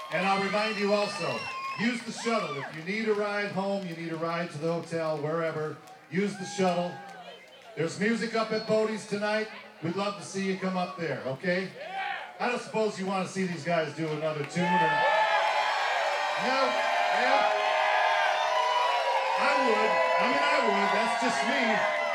And I'll remind you also, use the shuttle. If you need a ride home, you need a ride to the hotel, wherever, use the shuttle. There's music up at Bodie's tonight. We'd love to see you come up there, okay? I don't suppose you want to see these guys do another tune or... No? Yeah? I would. That's just me.